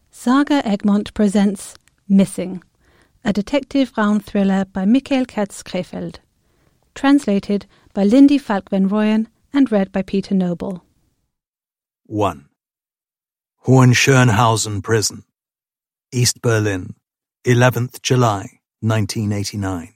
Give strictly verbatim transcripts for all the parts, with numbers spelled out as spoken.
Saga Egmont presents Missing, a detective round thriller by Michael Katz-Krefeld. Translated by Lindy Falk-Van-Rooyen and read by Peter Noble. one. Hohenschönhausen Prison, East Berlin, eleventh July, nineteen eighty-nine.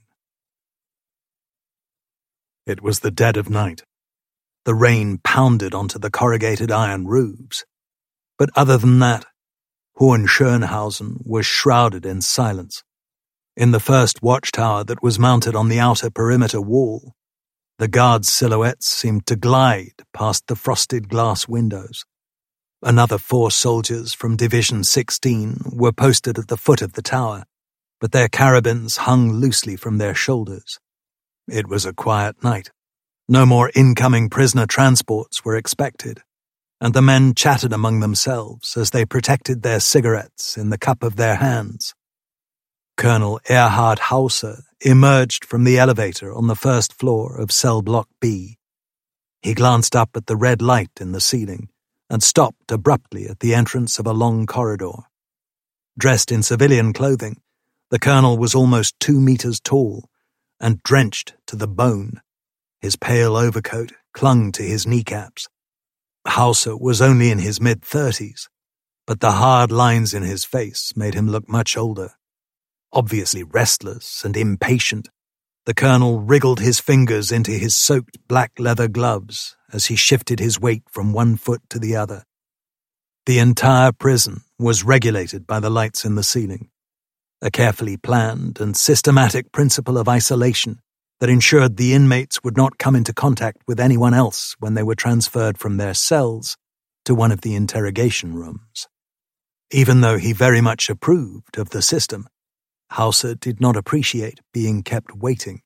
It was the dead of night. The rain pounded onto the corrugated iron roofs. But other than that, Hohenschönhausen was shrouded in silence. In the first watchtower that was mounted on the outer perimeter wall, the guards' silhouettes seemed to glide past the frosted glass windows. Another four soldiers from Division sixteen were posted at the foot of the tower, but their carabines hung loosely from their shoulders. It was a quiet night. No more incoming prisoner transports were expected, and the men chatted among themselves as they protected their cigarettes in the cup of their hands. Colonel Erhard Hauser emerged from the elevator on the first floor of cell block B. He glanced up at the red light in the ceiling and stopped abruptly at the entrance of a long corridor. Dressed in civilian clothing, the colonel was almost two meters tall and drenched to the bone. His pale overcoat clung to his kneecaps. Hauser was only in his mid-thirties, but the hard lines in his face made him look much older. Obviously restless and impatient, the colonel wriggled his fingers into his soaked black leather gloves as he shifted his weight from one foot to the other. The entire prison was regulated by the lights in the ceiling, a carefully planned and systematic principle of isolation that ensured the inmates would not come into contact with anyone else when they were transferred from their cells to one of the interrogation rooms. Even though he very much approved of the system, Hauser did not appreciate being kept waiting.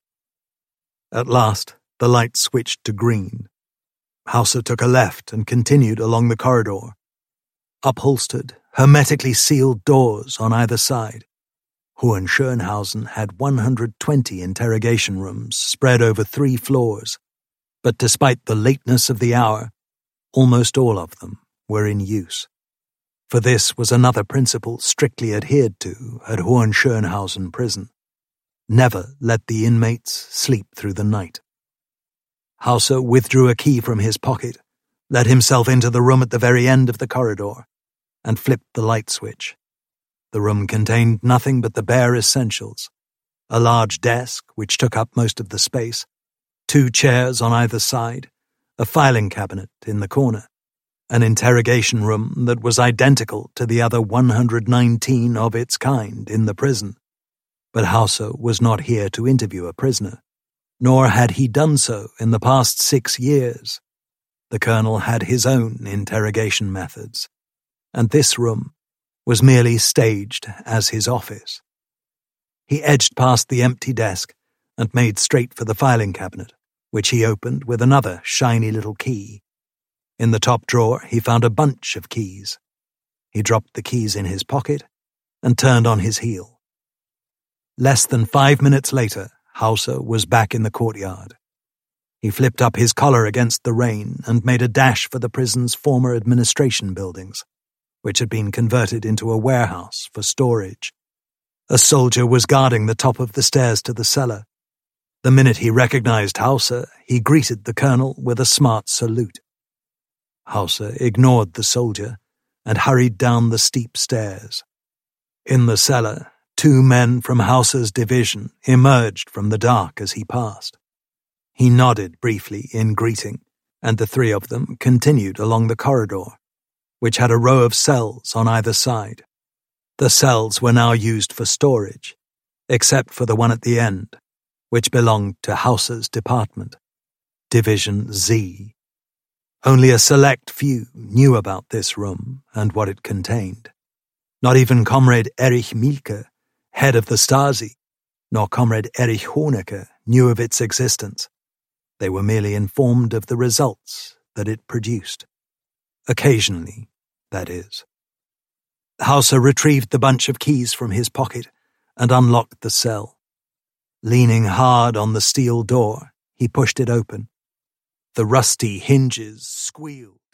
At last, the light switched to green. Hauser took a left and continued along the corridor. Upholstered, hermetically sealed doors on either side, Hohenschönhausen had one hundred twenty interrogation rooms spread over three floors, but despite the lateness of the hour, almost all of them were in use. For this was another principle strictly adhered to at Hohenschönhausen prison. Never let the inmates sleep through the night. Hauser withdrew a key from his pocket, let himself into the room at the very end of the corridor, and flipped the light switch. The room contained nothing but the bare essentials: a large desk, which took up most of the space, two chairs on either side, a filing cabinet in the corner, an interrogation room that was identical to the other one hundred nineteen of its kind in the prison. But Hauser was not here to interview a prisoner, nor had he done so in the past six years. The colonel had his own interrogation methods, and this room was merely staged as his office. He edged past the empty desk and made straight for the filing cabinet, which he opened with another shiny little key. In the top drawer, he found a bunch of keys. He dropped the keys in his pocket and turned on his heel. Less than five minutes later, Hauser was back in the courtyard. He flipped up his collar against the rain and made a dash for the prison's former administration buildings, which had been converted into a warehouse for storage. A soldier was guarding the top of the stairs to the cellar. The minute he recognized Hauser, he greeted the colonel with a smart salute. Hauser ignored the soldier and hurried down the steep stairs. In the cellar, two men from Hauser's division emerged from the dark as he passed. He nodded briefly in greeting, and the three of them continued along the corridor, which had a row of cells on either side. The cells were now used for storage, except for the one at the end, which belonged to Hauser's department, Division Z. Only a select few knew about this room and what it contained. Not even Comrade Erich Mielke, head of the Stasi, nor Comrade Erich Honecker knew of its existence. They were merely informed of the results that it produced. Occasionally, that is. Hauser retrieved the bunch of keys from his pocket and unlocked the cell. Leaning hard on the steel door, he pushed it open. The rusty hinges squealed.